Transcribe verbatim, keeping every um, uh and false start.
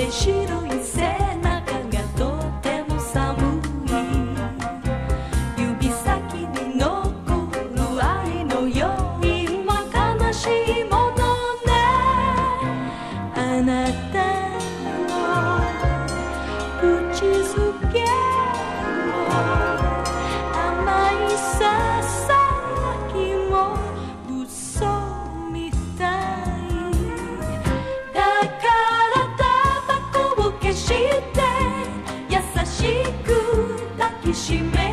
て白い背中がとても寒い。指先に残る愛の余韻は悲しいものね。あなたの口づけも甘いささやきも嘘みたい。だからタバコを消して優しく抱きしめ